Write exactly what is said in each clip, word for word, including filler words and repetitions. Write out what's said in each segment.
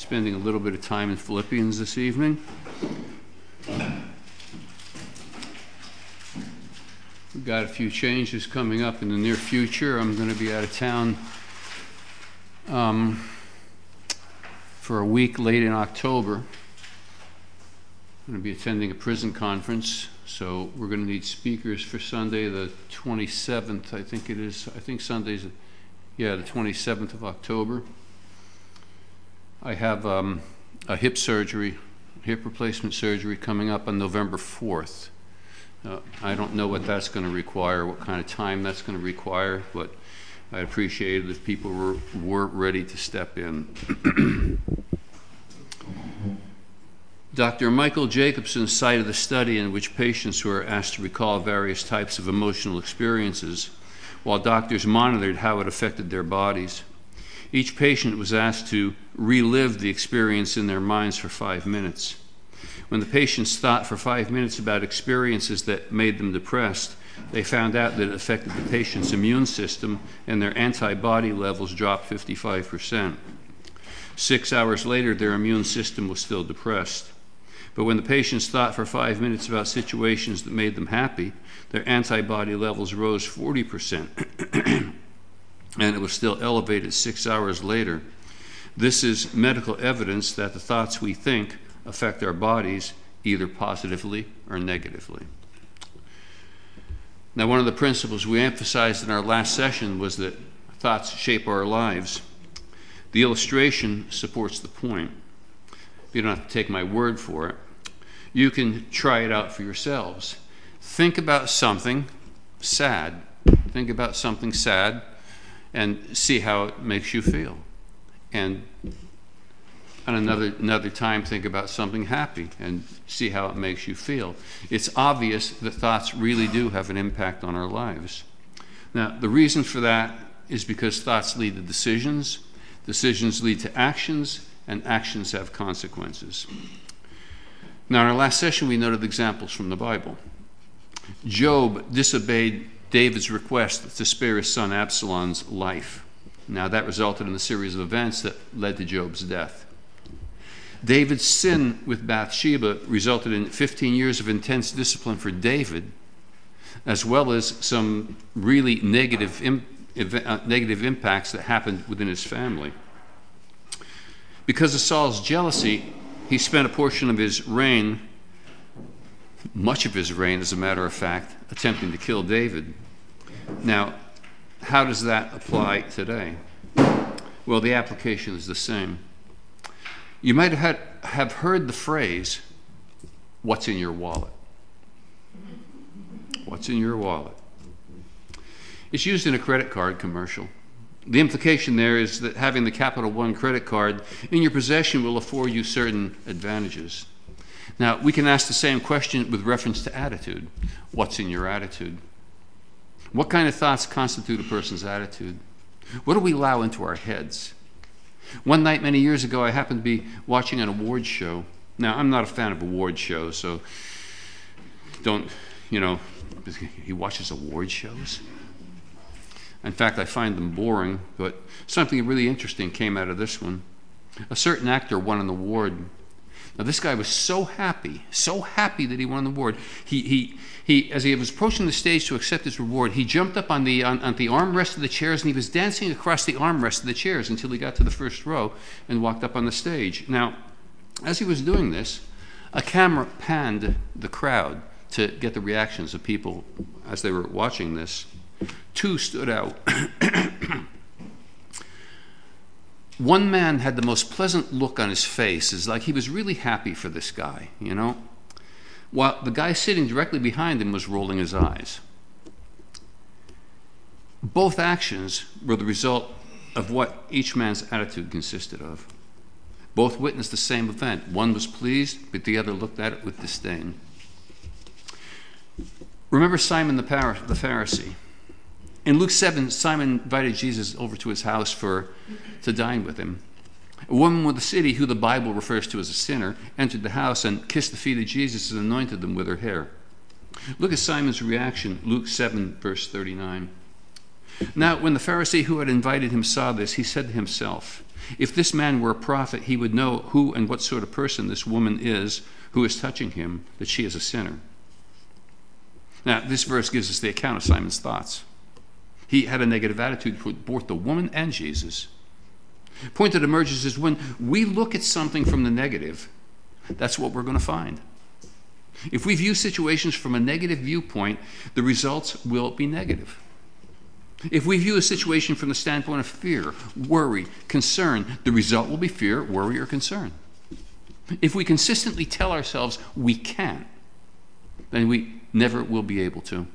spending a little bit of time in Philippians this evening. We've got a few changes coming up in the near future. I'm going to be out of town um, for a week late in October. I'm going to be attending a prison conference, so we're going to need speakers for Sunday the twenty-seventh, I think it is. I think Sunday's, yeah, the twenty-seventh of October. I have um, a hip surgery, hip replacement surgery coming up on November fourth. Uh, I don't know what that's going to require, what kind of time that's going to require, but I'd appreciate it if people were, were ready to step in. Doctor Michael Jacobson cited a study in which patients were asked to recall various types of emotional experiences while doctors monitored how it affected their bodies. Each patient was asked to relive the experience in their minds for five minutes. When the patients thought for five minutes about experiences that made them depressed, they found out that it affected the patient's immune system and their antibody levels dropped fifty-five percent. Six hours later, their immune system was still depressed. But when the patients thought for five minutes about situations that made them happy, their antibody levels rose forty percent. And it was still elevated six hours later. This is medical evidence that the thoughts we think affect our bodies either positively or negatively. Now, one of the principles we emphasized in our last session was that thoughts shape our lives. The illustration supports the point. You don't have to take my word for it. You can try it out for yourselves. Think about something sad. Think about something sad and see how it makes you feel. And on another, another time, think about something happy and see how it makes you feel. It's obvious that thoughts really do have an impact on our lives. Now, the reason for that is because thoughts lead to decisions, decisions lead to actions, and actions have consequences. Now, in our last session, we noted examples from the Bible. Job disobeyed David's request to spare his son Absalom's life. Now, that resulted in a series of events that led to Job's death. David's sin with Bathsheba resulted in fifteen years of intense discipline for David, as well as some really negative, im- uh, negative impacts that happened within his family. Because of Saul's jealousy, he spent a portion of his reign, much of his reign, as a matter of fact, attempting to kill David. Now, how does that apply today? Well, the application is the same. You might have, had, have heard the phrase, "What's in your wallet?" What's in your wallet? It's used in a credit card commercial. The implication there is that having the Capital One credit card in your possession will afford you certain advantages. Now, we can ask the same question with reference to attitude. What's in your attitude? What kind of thoughts constitute a person's attitude? What do we allow into our heads? One night many years ago, I happened to be watching an award show. Now, I'm not a fan of award shows, so don't, you know, he watches award shows? In fact, I find them boring, but something really interesting came out of this one. A certain actor won an award. Now, this guy was so happy, so happy that he won the award. He, he, he, as he was approaching the stage to accept his reward, he jumped up on the, on, on the armrest of the chairs, and he was dancing across the armrest of the chairs until he got to the first row and walked up on the stage. Now, as he was doing this, a camera panned the crowd to get the reactions of people as they were watching this. Two stood out. One man had the most pleasant look on his face. It's like he was really happy for this guy, you know, while the guy sitting directly behind him was rolling his eyes. Both actions were the result of what each man's attitude consisted of. Both witnessed the same event. One was pleased, but the other looked at it with disdain. Remember Simon the Pharisee. In Luke seven, Simon invited Jesus over to his house for to dine with him. A woman with the city, who the Bible refers to as a sinner, entered the house and kissed the feet of Jesus and anointed them with her hair. Look at Simon's reaction, Luke seven, verse thirty-nine. Now, when the Pharisee who had invited him saw this, he said to himself, if this man were a prophet, he would know who and what sort of person this woman is who is touching him, that she is a sinner. Now, this verse gives us the account of Simon's thoughts. He had a negative attitude toward both the woman and Jesus. The point that emerges is when we look at something from the negative, that's what we're going to find. If we view situations from a negative viewpoint, the results will be negative. If we view a situation from the standpoint of fear, worry, concern, the result will be fear, worry, or concern. If we consistently tell ourselves we can't, then we never will be able to.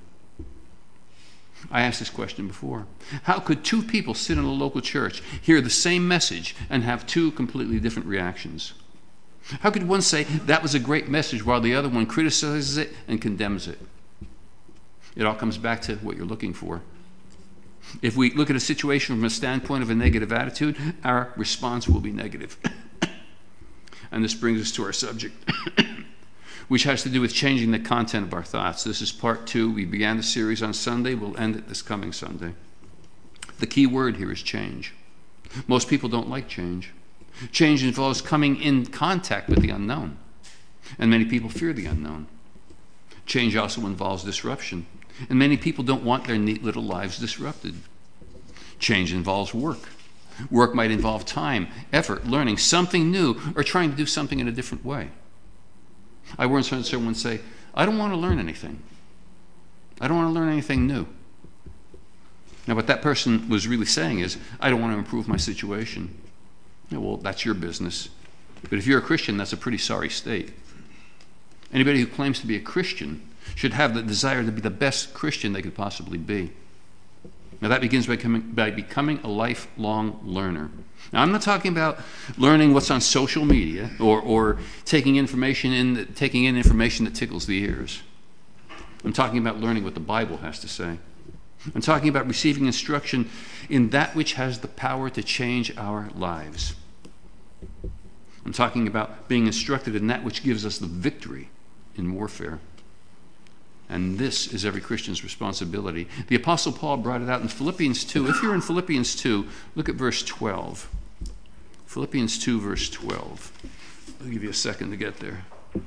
I asked this question before. How could two people sit in a local church, hear the same message, and have two completely different reactions? How could one say that was a great message while the other one criticizes it and condemns it? It all comes back to what you're looking for. If we look at a situation from a standpoint of a negative attitude, our response will be negative. And this brings us to our subject, which has to do with changing the content of our thoughts. This is part two. We began the series on Sunday. We'll end it this coming Sunday. The key word here is change. Most people don't like change. Change involves coming in contact with the unknown, and many people fear the unknown. Change also involves disruption, and many people don't want their neat little lives disrupted. Change involves work. Work might involve time, effort, learning something new, or trying to do something in a different way. I once heard someone say, I don't want to learn anything. I don't want to learn anything new. Now, what that person was really saying is, I don't want to improve my situation. Yeah, well, that's your business. But if you're a Christian, that's a pretty sorry state. Anybody who claims to be a Christian should have the desire to be the best Christian they could possibly be. Now, that begins by, coming, by becoming a lifelong learner. Now, I'm not talking about learning what's on social media or, or taking information in, taking in information that tickles the ears. I'm talking about learning what the Bible has to say. I'm talking about receiving instruction in that which has the power to change our lives. I'm talking about being instructed in that which gives us the victory in warfare. And this is every Christian's responsibility. The Apostle Paul brought it out in Philippians two. If you're in Philippians two, look at verse twelve. Philippians two, verse twelve. I'll give you a second to get there.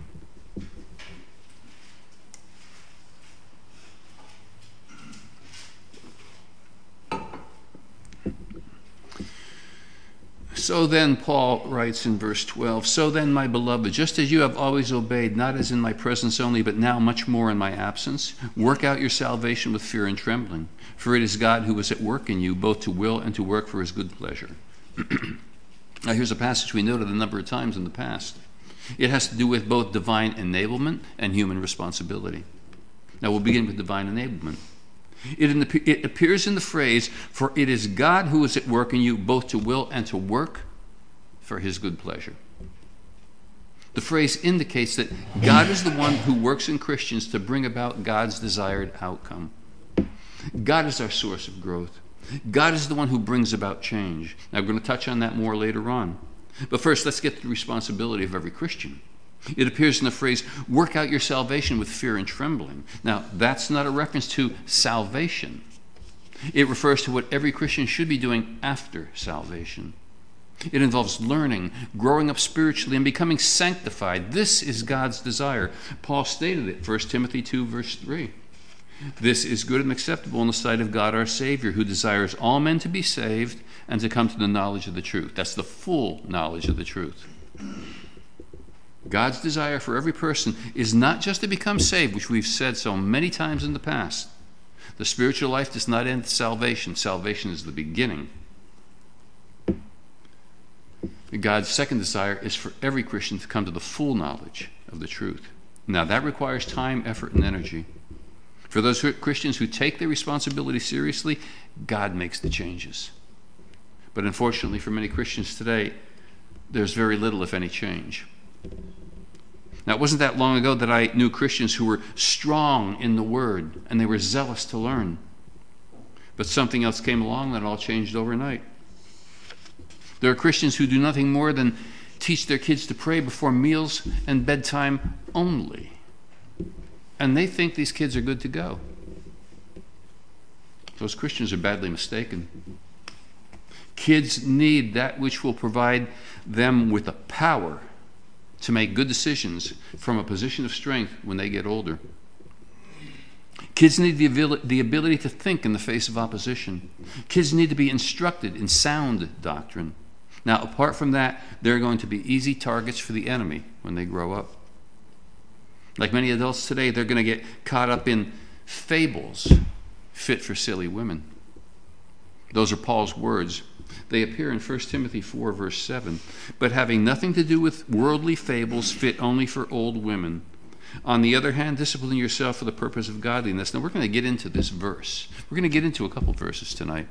So then, Paul writes in verse twelve, so then, my beloved, just as you have always obeyed, not as in my presence only, but now much more in my absence, work out your salvation with fear and trembling. For it is God who is at work in you, both to will and to work for his good pleasure. Now, here's a passage we noted a number of times in the past. It has to do with both divine enablement and human responsibility. Now, we'll begin with divine enablement. It, it appears in the phrase, for it is God who is at work in you, both to will and to work for his good pleasure. The phrase indicates that God is the one who works in Christians to bring about God's desired outcome. God is our source of growth. God is the one who brings about change. Now, we're going to touch on that more later on. But first, let's get to the responsibility of every Christian. It appears in the phrase, work out your salvation with fear and trembling. Now, that's not a reference to salvation. It refers to what every Christian should be doing after salvation. It involves learning, growing up spiritually, and becoming sanctified. This is God's desire. Paul stated it, First Timothy two, verse three. This is good and acceptable in the sight of God our Savior, who desires all men to be saved and to come to the knowledge of the truth. That's the full knowledge of the truth. God's desire for every person is not just to become saved, which we've said so many times in the past. The spiritual life does not end salvation. Salvation is the beginning. God's second desire is for every Christian to come to the full knowledge of the truth. Now, that requires time, effort, and energy. For those who, Christians who take their responsibility seriously, God makes the changes. But unfortunately, for many Christians today, there's very little, if any, change. Now, it wasn't that long ago that I knew Christians who were strong in the Word, and they were zealous to learn. But something else came along that all changed overnight. There are Christians who do nothing more than teach their kids to pray before meals and bedtime only. And they think these kids are good to go. Those Christians are badly mistaken. Kids need that which will provide them with the power to make good decisions from a position of strength when they get older. Kids need the ability, the ability to think in the face of opposition. Kids need to be instructed in sound doctrine. Now, apart from that, they're going to be easy targets for the enemy when they grow up. Like many adults today, they're going to get caught up in fables fit for silly women. Those are Paul's words. They appear in First Timothy four, verse seven. But having nothing to do with worldly fables fit only for old women. On the other hand, discipline yourself for the purpose of godliness. Now, we're going to get into this verse. We're going to get into a couple verses tonight.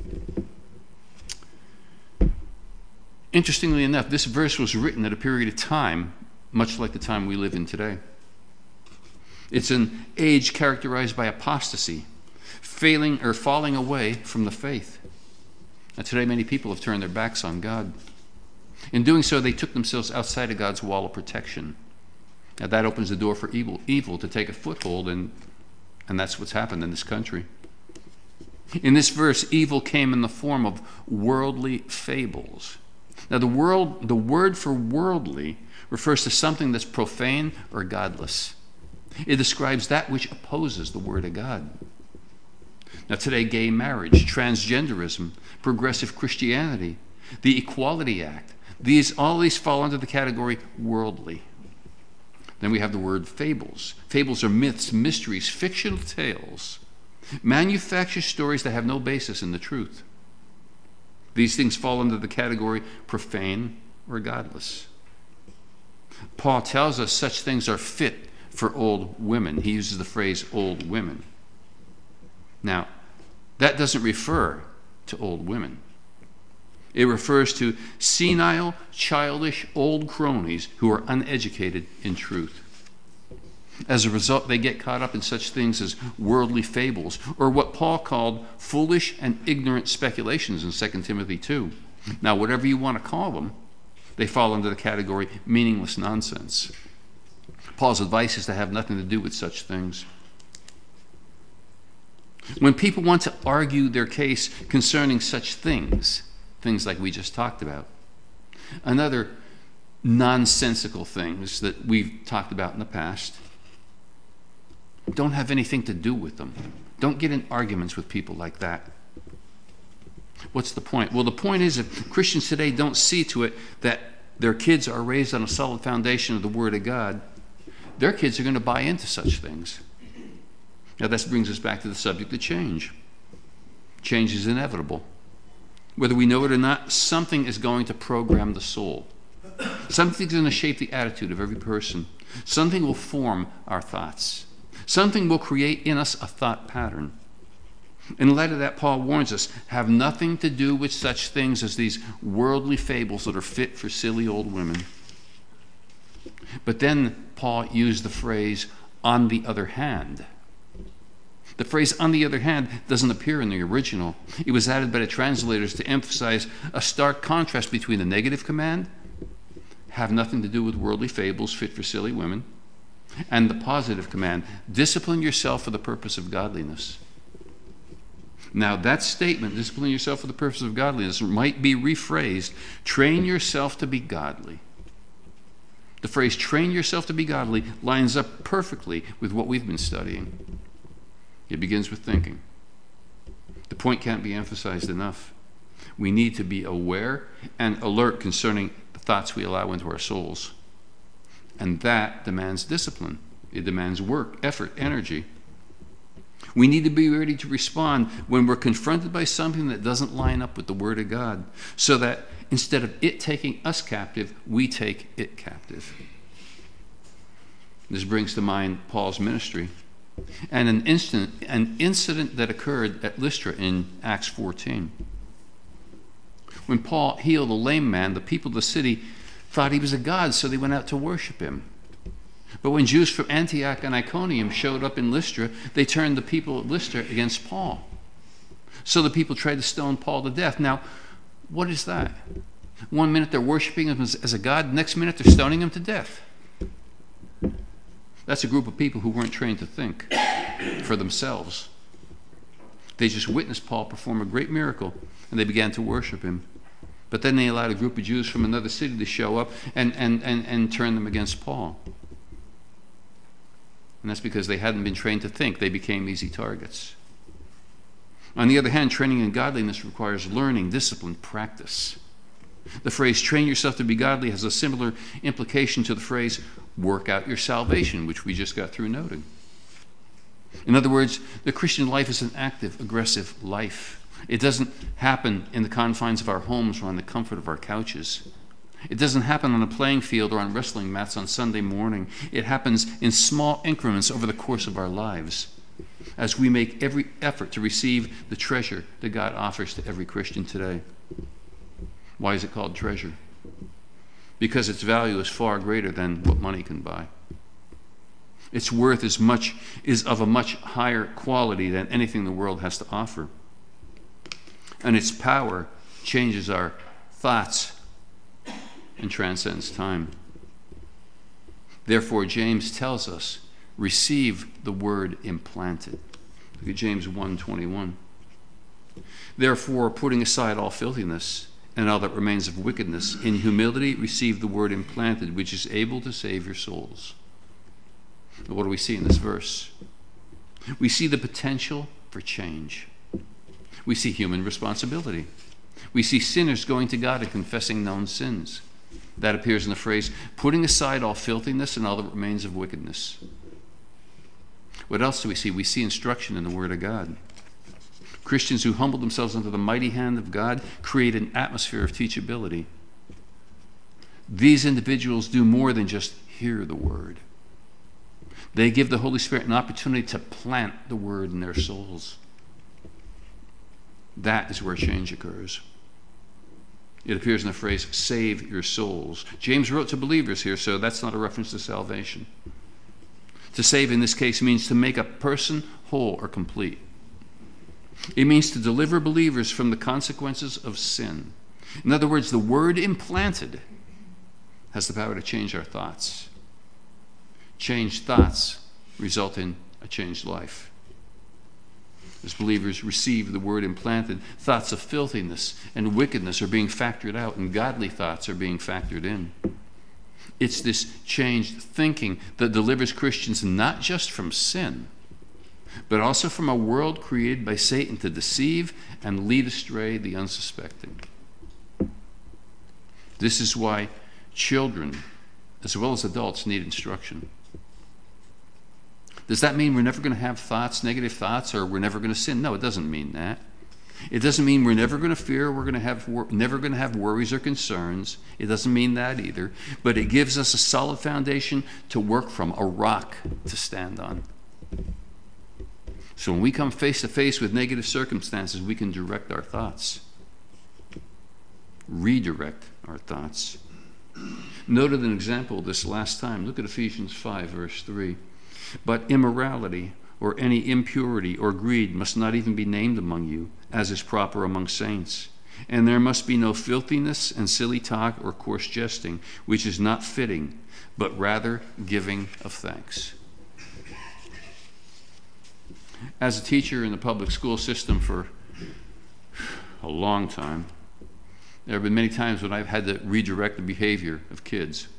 Interestingly enough, this verse was written at a period of time much like the time we live in today. It's an age characterized by apostasy, failing or falling away from the faith. Now, today, many people have turned their backs on God. In doing so, they took themselves outside of God's wall of protection. Now, that opens the door for evil, evil to take a foothold, and, and that's what's happened in this country. In this verse, evil came in the form of worldly fables. Now, the, world, the word for worldly refers to something that's profane or godless. It describes that which opposes the Word of God. Now, today, gay marriage, transgenderism, progressive Christianity, the Equality Act, these all these fall under the category worldly. Then we have the word fables. Fables are myths, mysteries, fictional tales, manufactured stories that have no basis in the truth. These things fall under the category profane or godless. Paul tells us such things are fit for old women. He uses the phrase old women. Now, that doesn't refer to old women. It refers to senile, childish, old cronies who are uneducated in truth. As a result, they get caught up in such things as worldly fables, or what Paul called foolish and ignorant speculations in Second Timothy two. Now, whatever you want to call them, they fall under the category meaningless nonsense. Paul's advice is to have nothing to do with such things. When people want to argue their case concerning such things, things like we just talked about, and other nonsensical things that we've talked about in the past, don't have anything to do with them. Don't get in arguments with people like that. What's the point? Well, the point is that Christians today don't see to it that their kids are raised on a solid foundation of the Word of God. Their kids are going to buy into such things. Now, this brings us back to the subject of change. Change is inevitable. Whether we know it or not, something is going to program the soul. Something's going to shape the attitude of every person. Something will form our thoughts. Something will create in us a thought pattern. In light of that, Paul warns us, have nothing to do with such things as these worldly fables that are fit for silly old women. But then Paul used the phrase, on the other hand. The phrase, on the other hand, doesn't appear in the original. It was added by the translators to emphasize a stark contrast between the negative command, have nothing to do with worldly fables fit for silly women, and the positive command, discipline yourself for the purpose of godliness. Now, that statement, discipline yourself for the purpose of godliness, might be rephrased, train yourself to be godly. The phrase, train yourself to be godly, lines up perfectly with what we've been studying. It begins with thinking. The point can't be emphasized enough. We need to be aware and alert concerning the thoughts we allow into our souls. And that demands discipline. It demands work, effort, energy. We need to be ready to respond when we're confronted by something that doesn't line up with the Word of God, so that instead of it taking us captive, we take it captive. This brings to mind Paul's ministry and an incident, an incident that occurred at Lystra in Acts fourteen. When Paul healed a lame man, the people of the city thought he was a god, so they went out to worship him. But when Jews from Antioch and Iconium showed up in Lystra, they turned the people at Lystra against Paul. So the people tried to stone Paul to death. Now, what is that? One minute they're worshiping him as, as a god, next minute they're stoning him to death. That's a group of people who weren't trained to think for themselves. They just witnessed Paul perform a great miracle, and they began to worship him. But then they allowed a group of Jews from another city to show up and, and, and, and turn them against Paul. And that's because they hadn't been trained to think. They became easy targets. On the other hand, training in godliness requires learning, discipline, practice. The phrase, train yourself to be godly, has a similar implication to the phrase, work out your salvation, which we just got through noting. In other words, the Christian life is an active, aggressive life. It doesn't happen in the confines of our homes or on the comfort of our couches. It doesn't happen on a playing field or on wrestling mats on Sunday morning. It happens in small increments over the course of our lives as we make every effort to receive the treasure that God offers to every Christian today. Why is it called treasure? Because its value is far greater than what money can buy. Its worth is much is of a much higher quality than anything the world has to offer. And its power changes our thoughts and transcends time. Therefore, James tells us, receive the word implanted. Look at James one twenty-one. Therefore, putting aside all filthiness and all that remains of wickedness, in humility receive the word implanted, which is able to save your souls. What do we see in this verse? We see the potential for change. We see human responsibility. We see sinners going to God and confessing known sins. That appears in the phrase, putting aside all filthiness and all that remains of wickedness. What else do we see? We see instruction in the Word of God. Christians who humble themselves under the mighty hand of God create an atmosphere of teachability. These individuals do more than just hear the Word. They give the Holy Spirit an opportunity to plant the Word in their souls. That is where change occurs. It appears in the phrase, save your souls. James wrote to believers here, so that's not a reference to salvation. To save in this case means to make a person whole or complete. It means to deliver believers from the consequences of sin. In other words, the word implanted has the power to change our thoughts. Changed thoughts result in a changed life. As believers receive the word implanted, thoughts of filthiness and wickedness are being factored out, and godly thoughts are being factored in. It's this changed thinking that delivers Christians not just from sin, but also from a world created by Satan to deceive and lead astray the unsuspecting. This is why children, as well as adults, need instruction. Does that mean we're never going to have thoughts, negative thoughts, or we're never going to sin? No, it doesn't mean that. It doesn't mean we're never going to fear, we're going to have wor- never going to have worries or concerns. It doesn't mean that either. But it gives us a solid foundation to work from, a rock to stand on. So when we come face to face with negative circumstances, we can direct our thoughts, redirect our thoughts. Noted an example of this last time. Look at Ephesians five, verse three. But immorality or any impurity or greed must not even be named among you, as is proper among saints. And there must be no filthiness and silly talk or coarse jesting, which is not fitting, but rather giving of thanks. As a teacher in the public school system for a long time, there have been many times when I've had to redirect the behavior of kids.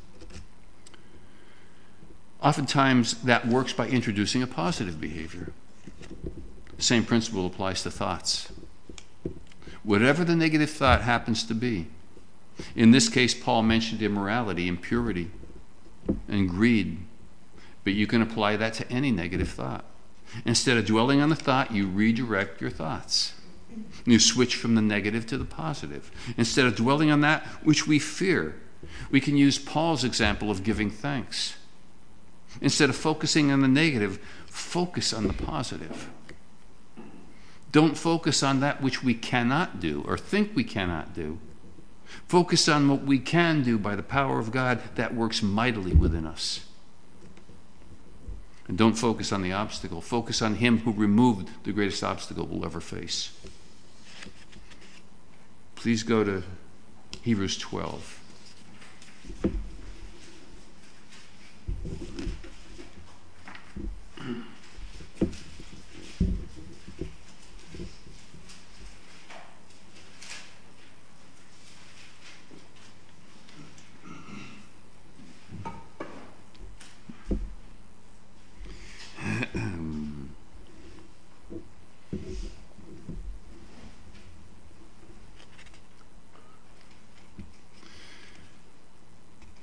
Oftentimes, that works by introducing a positive behavior. The same principle applies to thoughts. Whatever the negative thought happens to be, in this case, Paul mentioned immorality, impurity, and greed, but you can apply that to any negative thought. Instead of dwelling on the thought, you redirect your thoughts. You switch from the negative to the positive. Instead of dwelling on that which we fear, we can use Paul's example of giving thanks. Instead of focusing on the negative, focus on the positive. Don't focus on that which we cannot do or think we cannot do. Focus on what we can do by the power of God that works mightily within us. And don't focus on the obstacle. Focus on Him who removed the greatest obstacle we'll ever face. Please go to Hebrews twelve.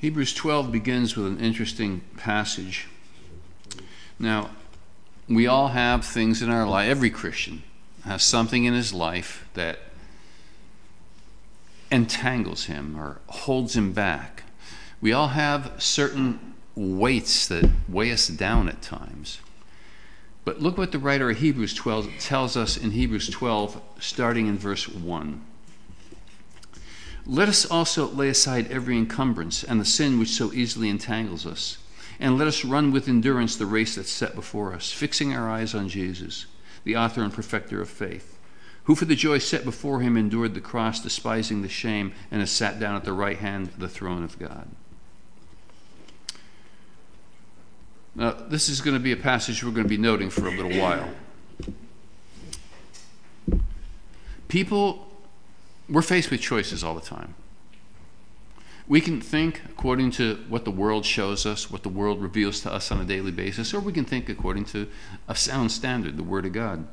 Hebrews twelve begins with an interesting passage. Now, we all have things in our life. Every Christian has something in his life that entangles him or holds him back. We all have certain weights that weigh us down at times. But look what the writer of Hebrews twelve tells us in Hebrews twelve, starting in verse one. Let us also lay aside every encumbrance and the sin which so easily entangles us, and let us run with endurance the race that's set before us, fixing our eyes on Jesus, the author and perfecter of faith, who for the joy set before him endured the cross, despising the shame, and has sat down at the right hand of the throne of God. Now, this is going to be a passage we're going to be noting for a little while. People, we're faced with choices all the time. We can think according to what the world shows us, what the world reveals to us on a daily basis, or we can think according to a sound standard, the Word of God.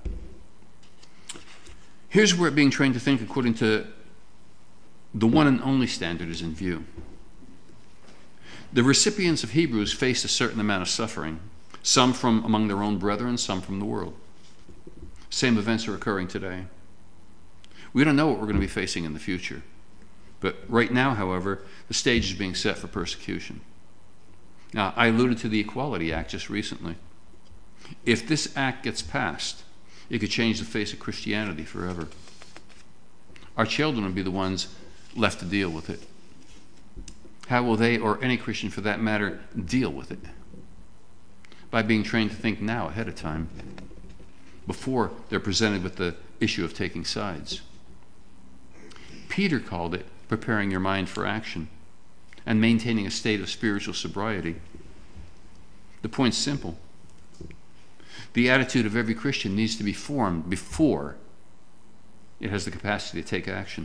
Here's where being trained to think according to the one and only standard is in view. The recipients of Hebrews faced a certain amount of suffering, some from among their own brethren, some from the world. Same events are occurring today. We don't know what we're going to be facing in the future. But right now, however, the stage is being set for persecution. Now, I alluded to the Equality Act just recently. If this act gets passed, it could change the face of Christianity forever. Our children will be the ones left to deal with it. How will they, or any Christian for that matter, deal with it? By being trained to think now ahead of time, before they're presented with the issue of taking sides. Peter called it preparing your mind for action and maintaining a state of spiritual sobriety. The point's simple. The attitude of every Christian needs to be formed before it has the capacity to take action.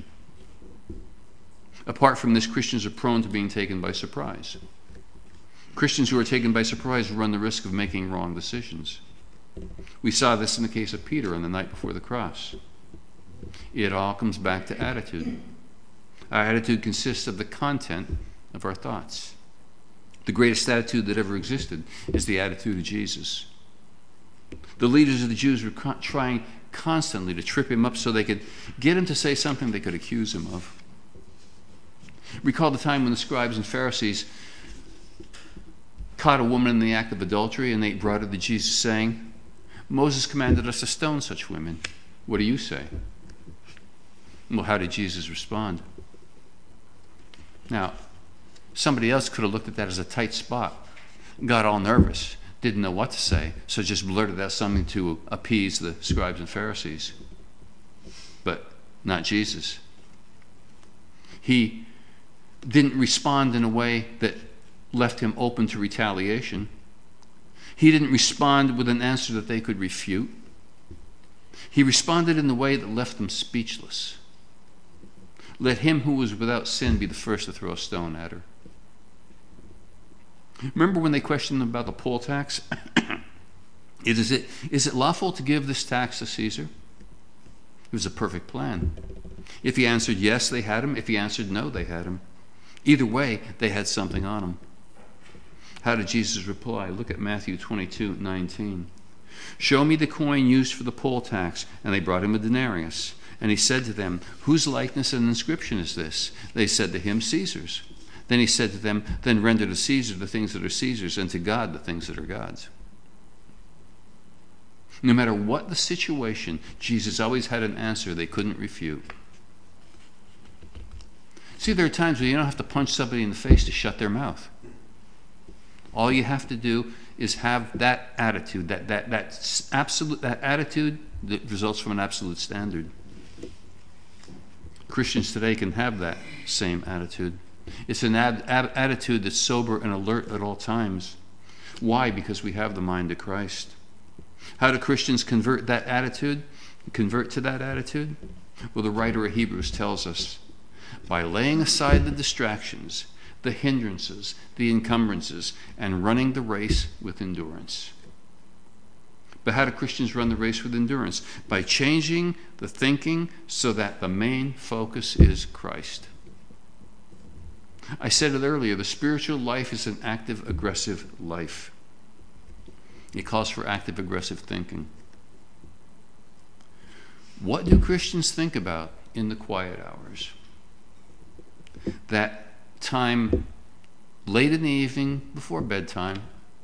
Apart from this, Christians are prone to being taken by surprise. Christians who are taken by surprise run the risk of making wrong decisions. We saw this in the case of Peter on the night before the cross. It all comes back to attitude. Our attitude consists of the content of our thoughts. The greatest attitude that ever existed is the attitude of Jesus. The leaders of the Jews were co- trying constantly to trip him up so they could get him to say something they could accuse him of. Recall the time when the scribes and Pharisees caught a woman in the act of adultery, and they brought her to Jesus saying, Moses commanded us to stone such women. What do you say? Well, how did Jesus respond? Now, somebody else could have looked at that as a tight spot, got all nervous, didn't know what to say, so just blurted out something to appease the scribes and Pharisees. But not Jesus. He didn't respond in a way that left him open to retaliation. He didn't respond with an answer that they could refute. He responded in the way that left them speechless. Let him who was without sin be the first to throw a stone at her. Remember when they questioned him about the poll tax? is, it, is it lawful to give this tax to Caesar? It was a perfect plan. If he answered yes, they had him. If he answered no, they had him. Either way, they had something on him. How did Jesus reply? Look at Matthew twenty-two nineteen. Show me the coin used for the poll tax. And they brought him a denarius. And he said to them, whose likeness and inscription is this? They said to him, Caesar's. Then he said to them, then render to Caesar the things that are Caesar's, and to God the things that are God's. No matter what the situation, Jesus always had an answer they couldn't refute. See, there are times where you don't have to punch somebody in the face to shut their mouth. All you have to do is have that attitude, that that that absolute that attitude that results from an absolute standard. Christians today can have that same attitude. It's an ab- ab- attitude that's sober and alert at all times. Why? Because we have the mind of Christ. How do Christians convert that attitude? Convert to that attitude? Well, the writer of Hebrews tells us, by laying aside the distractions, the hindrances, the encumbrances, and running the race with endurance. But how do Christians run the race with endurance? By changing the thinking so that the main focus is Christ. I said it earlier, the spiritual life is an active, aggressive life. It calls for active, aggressive thinking. What do Christians think about in the quiet hours? That time late in the evening before bedtime,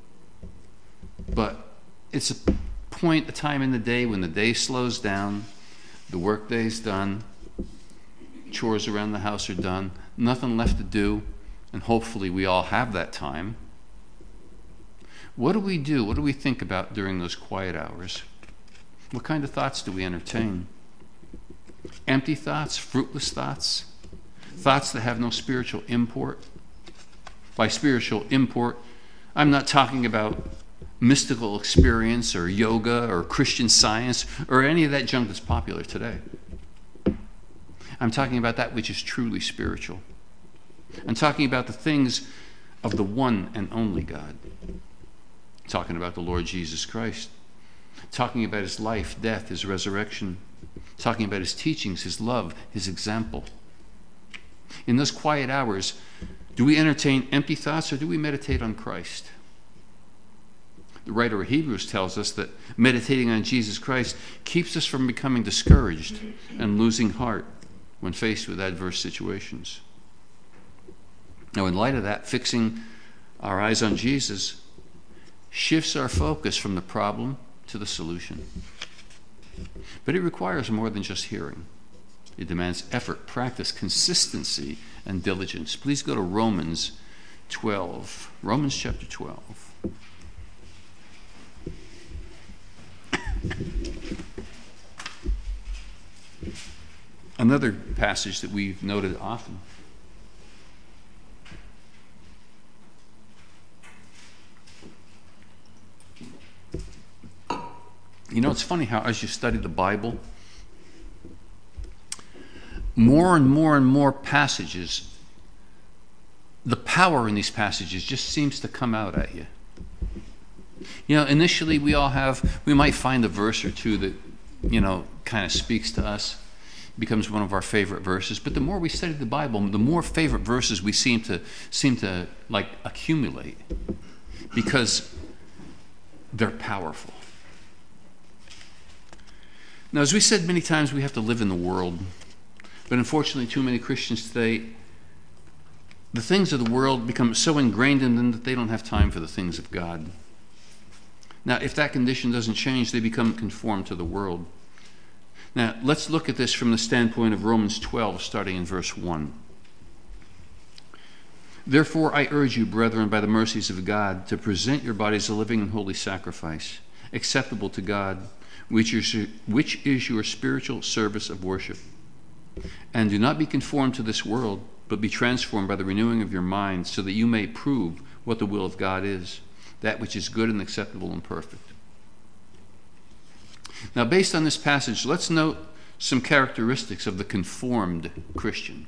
but it's a point, a time in the day when the day slows down, the work day's done, chores around the house are done, nothing left to do, and hopefully we all have that time. What do we do? What do we think about during those quiet hours? What kind of thoughts do we entertain? Empty thoughts, fruitless thoughts, thoughts that have no spiritual import. By spiritual import, I'm not talking about mystical experience or yoga or Christian Science or any of that junk that's popular today. I'm talking about that which is truly spiritual. I'm talking about the things of the one and only God. I'm talking about the Lord Jesus Christ. I'm talking about his life, death, his resurrection. I'm talking about his teachings, his love, his example. In those quiet hours, do we entertain empty thoughts or do we meditate on Christ? The writer of Hebrews tells us that meditating on Jesus Christ keeps us from becoming discouraged and losing heart when faced with adverse situations. Now, in light of that, fixing our eyes on Jesus shifts our focus from the problem to the solution. But it requires more than just hearing. It demands effort, practice, consistency, and diligence. Please go to Romans twelve. Romans chapter twelve. Another passage that we've noted often. You know, it's funny how as you study the Bible, more and more and more passages, the power in these passages just seems to come out at you. You know, initially we all have, we might find a verse or two that, you know, kind of speaks to us, becomes one of our favorite verses. But the more we study the Bible, the more favorite verses we seem to seem to like accumulate because they're powerful. Now, as we said many times, we have to live in the world. But unfortunately, too many Christians today, the things of the world become so ingrained in them that they don't have time for the things of God. Now, if that condition doesn't change, they become conformed to the world. Now, let's look at this from the standpoint of Romans twelve, starting in verse one. Therefore, I urge you, brethren, by the mercies of God, to present your bodies a living and holy sacrifice, acceptable to God, which is, which is your spiritual service of worship. And do not be conformed to this world, but be transformed by the renewing of your mind, so that you may prove what the will of God is, that which is good and acceptable and perfect. Now, based on this passage, let's note some characteristics of the conformed Christian.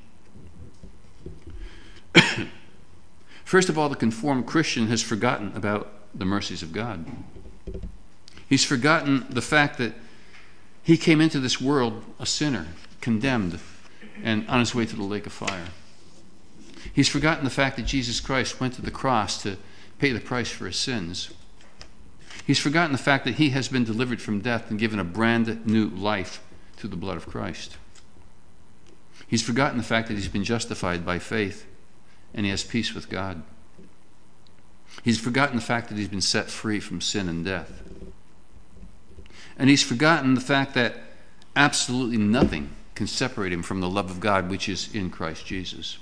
First of all, the conformed Christian has forgotten about the mercies of God. He's forgotten the fact that he came into this world a sinner, condemned, and on his way to the lake of fire. He's forgotten the fact that Jesus Christ went to the cross to pay the price for his sins. He's forgotten the fact that he has been delivered from death and given a brand new life through the blood of Christ. He's forgotten the fact that he's been justified by faith and he has peace with God. He's forgotten the fact that he's been set free from sin and death. And he's forgotten the fact that absolutely nothing can separate him from the love of God which is in Christ Jesus.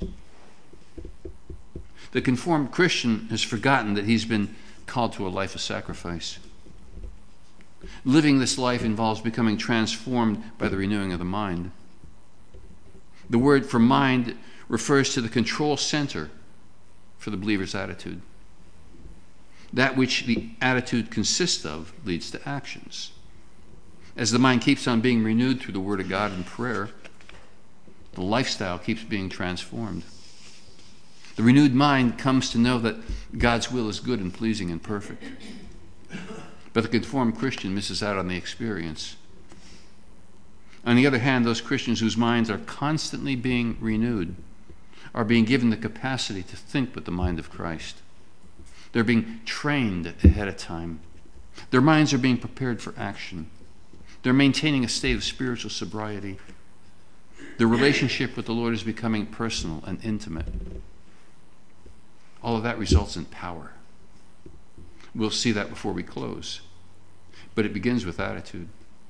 The conformed Christian has forgotten that he's been called to a life of sacrifice. Living this life involves becoming transformed by the renewing of the mind. The word for mind refers to the control center for the believer's attitude. That which the attitude consists of leads to actions. As the mind keeps on being renewed through the Word of God and prayer, the lifestyle keeps being transformed. The renewed mind comes to know that God's will is good and pleasing and perfect. But the conformed Christian misses out on the experience. On the other hand, those Christians whose minds are constantly being renewed are being given the capacity to think with the mind of Christ. They're being trained ahead of time. Their minds are being prepared for action. They're maintaining a state of spiritual sobriety. Their relationship with the Lord is becoming personal and intimate. All of that results in power. We'll see that before we close. But it begins with attitude.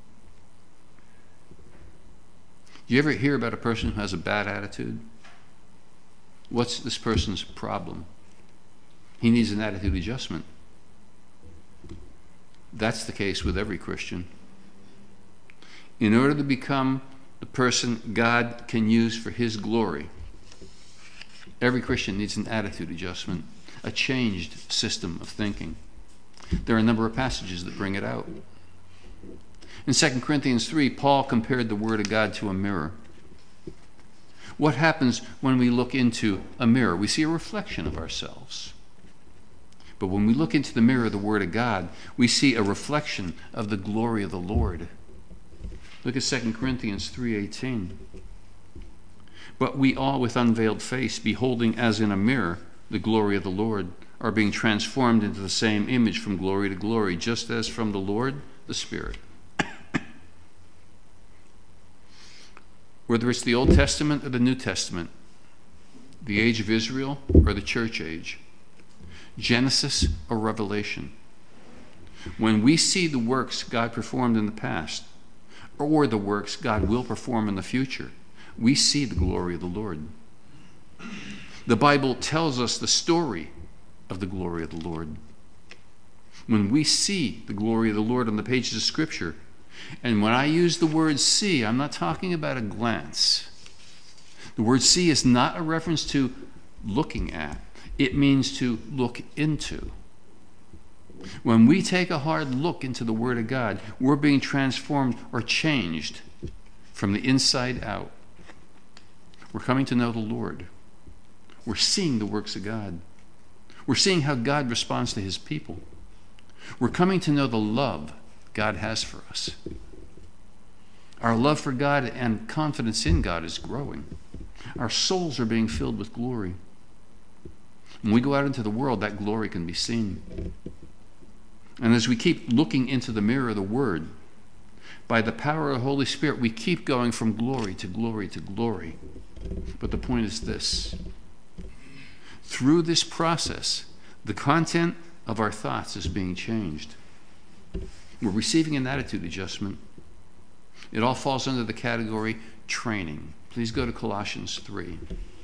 Do you ever hear about a person who has a bad attitude? What's this person's problem? He needs an attitude adjustment. That's the case with every Christian. In order to become the person God can use for his glory, every Christian needs an attitude adjustment, a changed system of thinking. There are a number of passages that bring it out. In Second Corinthians three, Paul compared the Word of God to a mirror. What happens when we look into a mirror? We see a reflection of ourselves. But when we look into the mirror of the Word of God, we see a reflection of the glory of the Lord. Look at Second Corinthians three eighteen. But we all with unveiled face, beholding as in a mirror the glory of the Lord, are being transformed into the same image from glory to glory, just as from the Lord, the Spirit. Whether it's the Old Testament or the New Testament, the age of Israel or the church age, Genesis or Revelation, when we see the works God performed in the past or the works God will perform in the future, we see the glory of the Lord. The Bible tells us the story of the glory of the Lord. When we see the glory of the Lord on the pages of Scripture, and when I use the word see, I'm not talking about a glance. The word see is not a reference to looking at. It means to look into. When we take a hard look into the Word of God, we're being transformed or changed from the inside out. We're coming to know the Lord. We're seeing the works of God. We're seeing how God responds to his people. We're coming to know the love God has for us. Our love for God and confidence in God is growing. Our souls are being filled with glory. When we go out into the world, that glory can be seen. And as we keep looking into the mirror of the Word, by the power of the Holy Spirit, we keep going from glory to glory to glory. But the point is this. Through this process, the content of our thoughts is being changed. We're receiving an attitude adjustment. It all falls under the category training. Please go to Colossians three.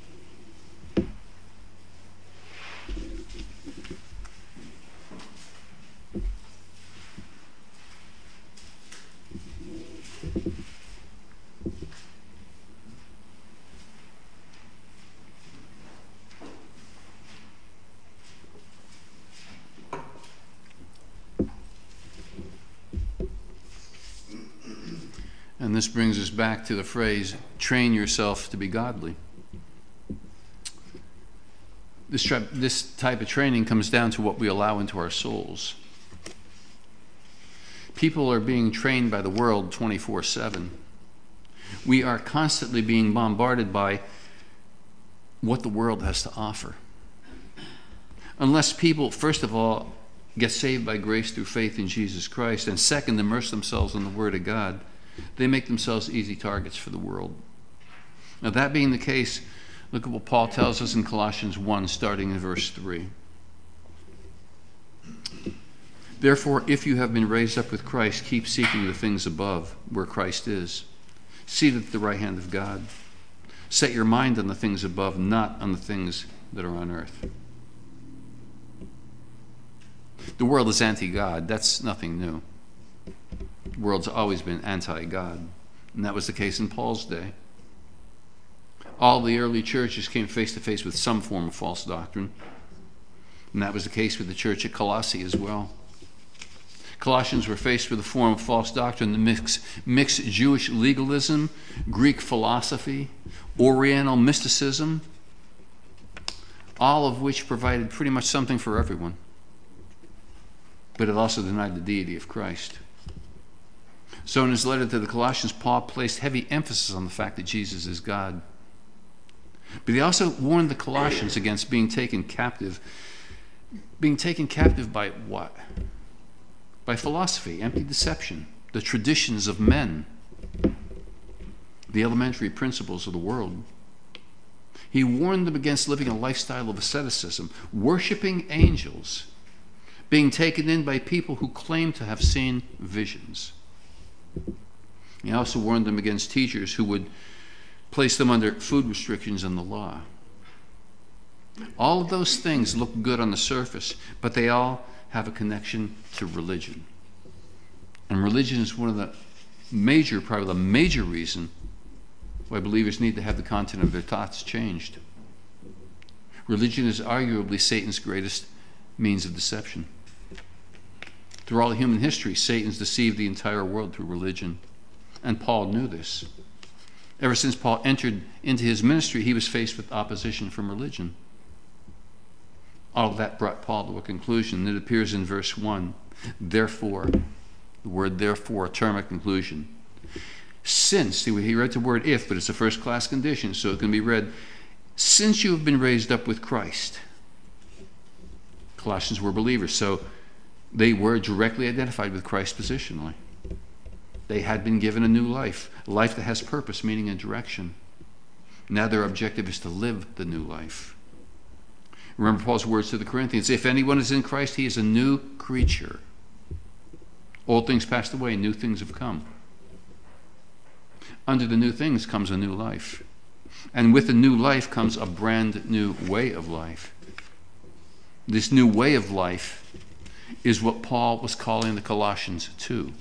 And this brings us back to the phrase, train yourself to be godly. This, tri- this type of training comes down to what we allow into our souls. People are being trained by the world twenty-four seven. We are constantly being bombarded by what the world has to offer. Unless people, first of all, get saved by grace through faith in Jesus Christ, and second, immerse themselves in the Word of God, they make themselves easy targets for the world. Now, that being the case, look at what Paul tells us in Colossians one, starting in verse three. Therefore, if you have been raised up with Christ, keep seeking the things above, where Christ is, seated at the right hand of God. Set your mind on the things above, not on the things that are on earth. The world is anti-God. That's nothing new. The world's always been anti-God, and that was the case in Paul's day. All the early churches came face to face with some form of false doctrine, and that was the case with the church at Colossae as well. Colossians were faced with a form of false doctrine that mixed mix Jewish legalism, Greek philosophy, Oriental mysticism, all of which provided pretty much something for everyone. But it also denied the deity of Christ. So in his letter to the Colossians, Paul placed heavy emphasis on the fact that Jesus is God. But he also warned the Colossians against being taken captive. Being taken captive by what? By philosophy, empty deception, the traditions of men, the elementary principles of the world. He warned them against living a lifestyle of asceticism, worshiping angels, being taken in by people who claim to have seen visions. He also warned them against teachers who would place them under food restrictions in the law. All of those things look good on the surface, but they all have a connection to religion. And religion is one of the major, probably the major reason why believers need to have the content of their thoughts changed. Religion is arguably Satan's greatest means of deception. Through all human history, Satan's deceived the entire world through religion. And Paul knew this. Ever since Paul entered into his ministry, he was faced with opposition from religion. All of that brought Paul to a conclusion. It appears in verse one. Therefore, the word therefore, a term of conclusion. Since, see, he read the word if, but it's a first-class condition, so it can be read, since you have been raised up with Christ. Colossians were believers, so they were directly identified with Christ positionally. They had been given a new life, a life that has purpose, meaning, and direction. Now their objective is to live the new life. Remember Paul's words to the Corinthians, if anyone is in Christ, he is a new creature. Old things passed away, new things have come. Under the new things comes a new life. And with the new life comes a brand new way of life. This new way of life is what Paul was calling the Colossians to.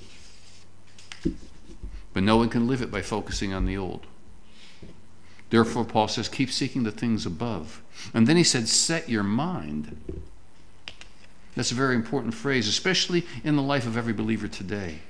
But no one can live it by focusing on the old. Therefore, Paul says, keep seeking the things above. And then he said, set your mind. That's a very important phrase, especially in the life of every believer today.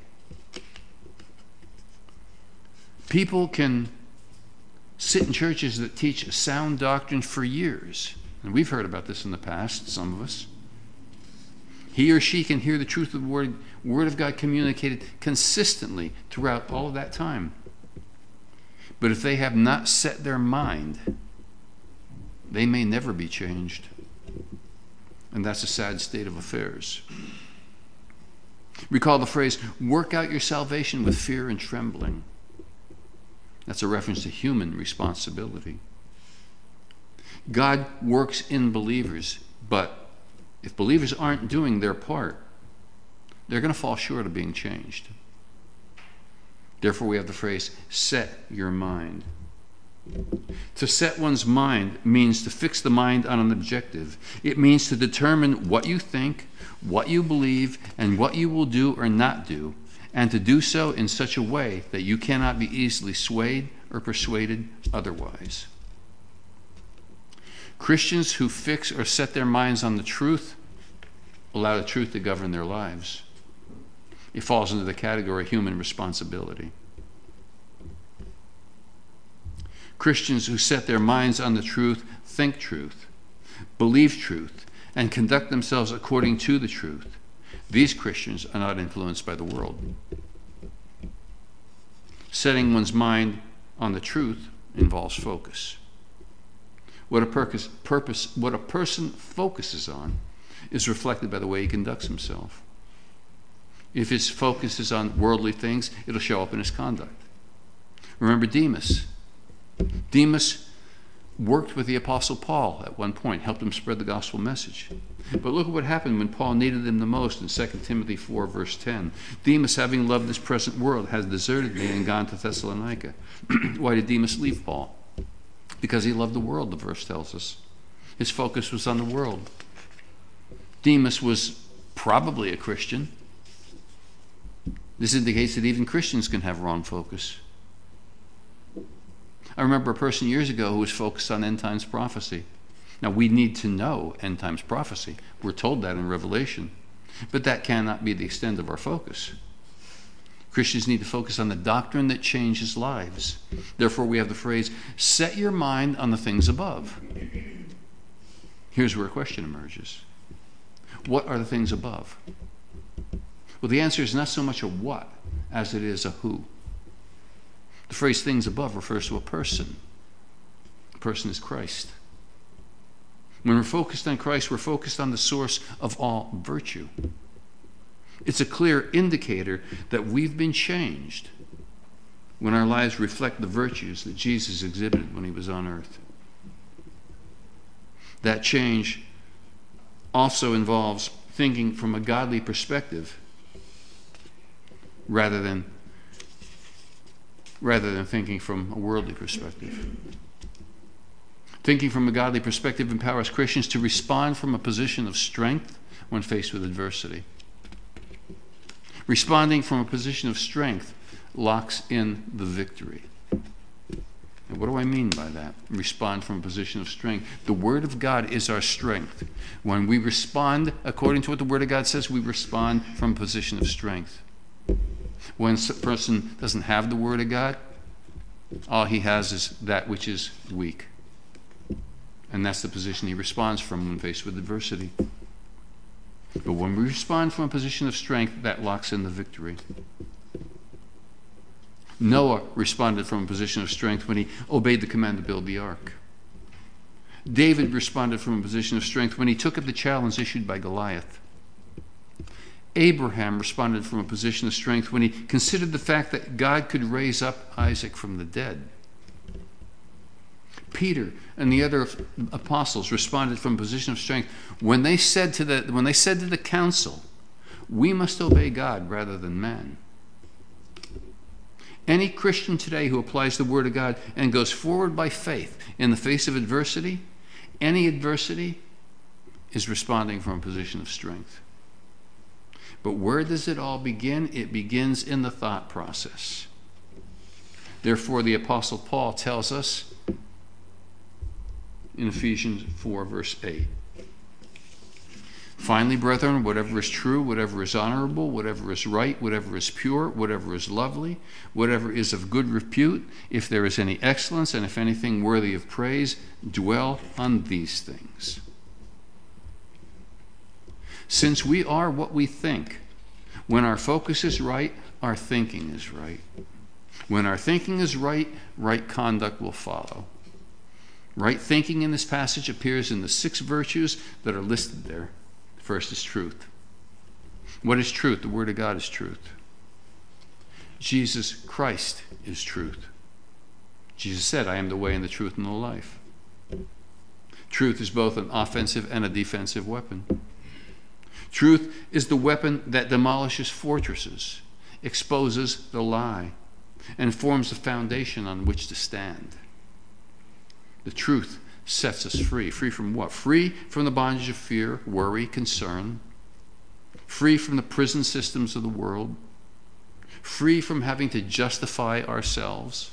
People can sit in churches that teach sound doctrine for years. And we've heard about this in the past, some of us. He or she can hear the truth of the Word, Word of God communicated consistently throughout all of that time. But if they have not set their mind, they may never be changed. And that's a sad state of affairs. Recall the phrase, work out your salvation with fear and trembling. That's a reference to human responsibility. God works in believers, but if believers aren't doing their part, they're going to fall short of being changed. Therefore, we have the phrase, set your mind. To set one's mind means to fix the mind on an objective. It means to determine what you think, what you believe, and what you will do or not do, and to do so in such a way that you cannot be easily swayed or persuaded otherwise. Christians who fix or set their minds on the truth allow the truth to govern their lives. It falls into the category of human responsibility. Christians who set their minds on the truth think truth, believe truth, and conduct themselves according to the truth. These Christians are not influenced by the world. Setting one's mind on the truth involves focus. What a purpose, purpose, what a person focuses on is reflected by the way he conducts himself. If his focus is on worldly things, it'll show up in his conduct. Remember Demas. Demas worked with the Apostle Paul at one point, helped him spread the gospel message. But look at what happened when Paul needed him the most in Second Timothy four, verse ten. Demas, having loved this present world, has deserted me and gone to Thessalonica. Why did Demas leave Paul? Because he loved the world, the verse tells us. His focus was on the world. Demas was probably a Christian. This indicates that even Christians can have wrong focus. I remember a person years ago who was focused on end times prophecy. Now, we need to know end times prophecy. We're told that in Revelation. But that cannot be the extent of our focus. Christians need to focus on the doctrine that changes lives. Therefore, we have the phrase, set your mind on the things above. Here's where a question emerges. What are the things above? Well, the answer is not so much a what as it is a who. The phrase things above refers to a person. The person is Christ. When we're focused on Christ, we're focused on the source of all virtue. It's a clear indicator that we've been changed when our lives reflect the virtues that Jesus exhibited when he was on earth. That change also involves thinking from a godly perspective rather than, rather than thinking from a worldly perspective. Thinking from a godly perspective empowers Christians to respond from a position of strength when faced with adversity. Responding from a position of strength locks in the victory. And what do I mean by that? Respond from a position of strength. The Word of God is our strength. When we respond according to what the Word of God says, we respond from a position of strength. When a person doesn't have the Word of God, all he has is that which is weak. And that's the position he responds from when faced with adversity. But when we respond from a position of strength, that locks in the victory. Noah responded from a position of strength when he obeyed the command to build the ark. David responded from a position of strength when he took up the challenge issued by Goliath. Abraham responded from a position of strength when he considered the fact that God could raise up Isaac from the dead. Peter and the other apostles responded from a position of strength when they said to the when they said to the council, "We must obey God rather than man." Any Christian today who applies the Word of God and goes forward by faith in the face of adversity, any adversity, is responding from a position of strength. But where does it all begin? It begins in the thought process. Therefore, the Apostle Paul tells us in Ephesians four, verse eight. Finally, brethren, whatever is true, whatever is honorable, whatever is right, whatever is pure, whatever is lovely, whatever is of good repute, if there is any excellence, and if anything worthy of praise, dwell on these things. Since we are what we think, when our focus is right, our thinking is right. When our thinking is right, right conduct will follow. Right thinking in this passage appears in the six virtues that are listed there. First is truth. What is truth? The Word of God is truth. Jesus Christ is truth. Jesus said, "I am the way and the truth and the life." Truth is both an offensive and a defensive weapon. Truth is the weapon that demolishes fortresses, exposes the lie, and forms the foundation on which to stand. The truth sets us free. Free from what? Free from the bondage of fear, worry, concern. Free from the prison systems of the world. Free from having to justify ourselves.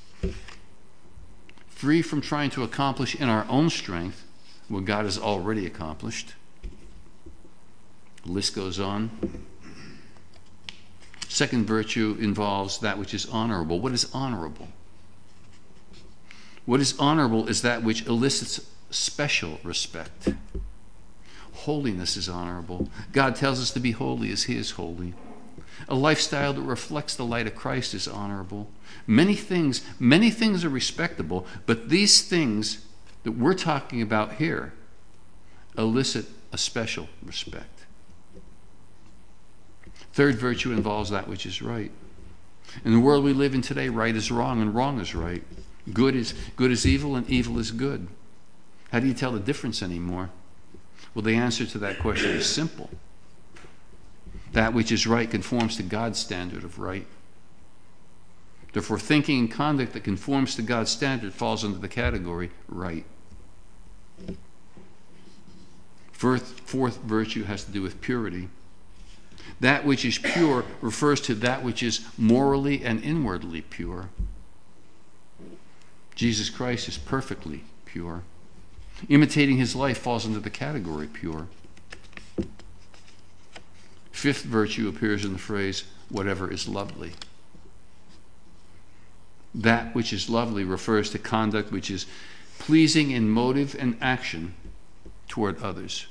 Free from trying to accomplish in our own strength what God has already accomplished. The list goes on. Second virtue involves that which is honorable. What is honorable? What is honorable is that which elicits special respect. Holiness is honorable. God tells us to be holy as He is holy. A lifestyle that reflects the light of Christ is honorable. Many things, many things are respectable, but these things that we're talking about here elicit a special respect. Third virtue involves that which is right. In the world we live in today, right is wrong and wrong is right. Good is good is evil and evil is good. How do you tell the difference anymore? Well, the answer to that question is simple. That which is right conforms to God's standard of right. Therefore, thinking and conduct that conforms to God's standard falls under the category right. Fourth, fourth virtue has to do with purity. That which is pure refers to that which is morally and inwardly pure. Jesus Christ is perfectly pure. Imitating His life falls under the category pure. Fifth virtue appears in the phrase, whatever is lovely. That which is lovely refers to conduct which is pleasing in motive and action toward others.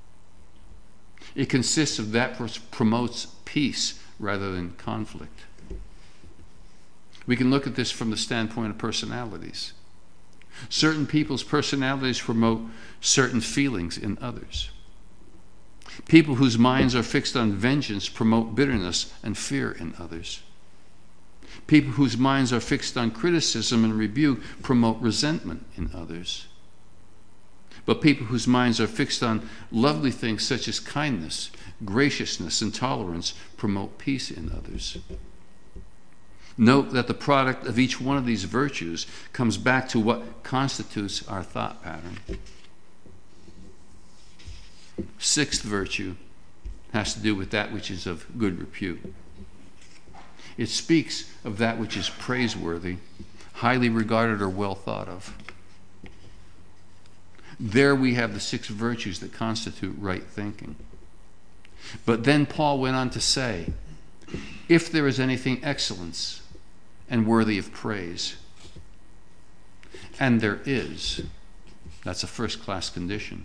It consists of that which promotes peace rather than conflict. We can look at this from the standpoint of personalities. Certain people's personalities promote certain feelings in others. People whose minds are fixed on vengeance promote bitterness and fear in others. People whose minds are fixed on criticism and rebuke promote resentment in others. But people whose minds are fixed on lovely things such as kindness, graciousness, and tolerance promote peace in others. Note that the product of each one of these virtues comes back to what constitutes our thought pattern. Sixth virtue has to do with that which is of good repute. It speaks of that which is praiseworthy, highly regarded, or well thought of. There we have the six virtues that constitute right thinking. But then Paul went on to say, if there is anything excellent and worthy of praise, and there is, that's a first-class condition.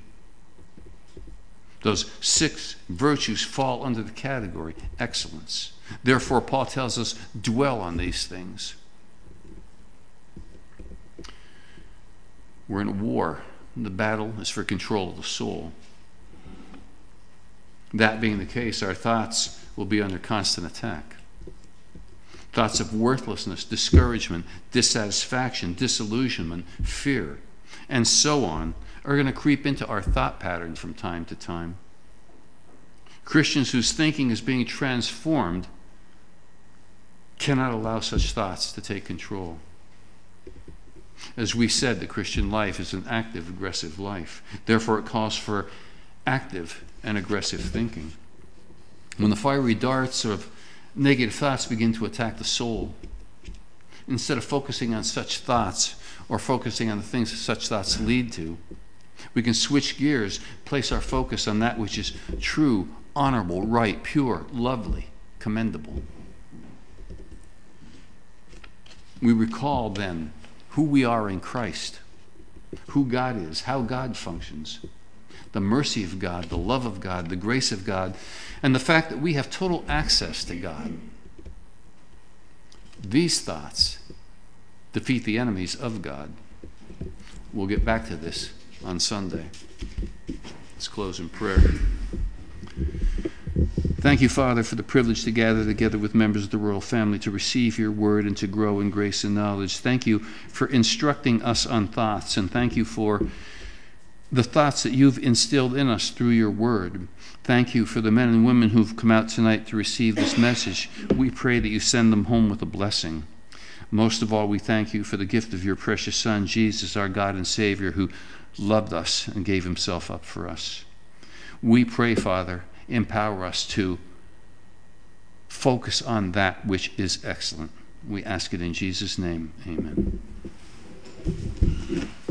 Those six virtues fall under the category excellence. Therefore, Paul tells us, dwell on these things. We're in a war. The battle is for control of the soul. That being the case, our thoughts will be under constant attack. Thoughts of worthlessness, discouragement, dissatisfaction, disillusionment, fear, and so on are going to creep into our thought pattern from time to time. Christians whose thinking is being transformed cannot allow such thoughts to take control. As we said, the Christian life is an active, aggressive life. Therefore, it calls for active and aggressive thinking. When the fiery darts of negative thoughts begin to attack the soul, instead of focusing on such thoughts or focusing on the things that such thoughts lead to, we can switch gears, place our focus on that which is true, honorable, right, pure, lovely, commendable. We recall then who we are in Christ, who God is, how God functions, the mercy of God, the love of God, the grace of God, and the fact that we have total access to God. These thoughts defeat the enemies of God. We'll get back to this on Sunday. Let's close in prayer. Thank you, Father, for the privilege to gather together with members of the royal family to receive your word and to grow in grace and knowledge. Thank you for instructing us on thoughts, and thank you for the thoughts that you've instilled in us through your word. Thank you for the men and women who've come out tonight to receive this message. We pray that you send them home with a blessing. Most of all, we thank you for the gift of your precious Son, Jesus, our God and Savior, who loved us and gave himself up for us. We pray, Father, empower us to focus on that which is excellent. We ask it in Jesus' name. Amen.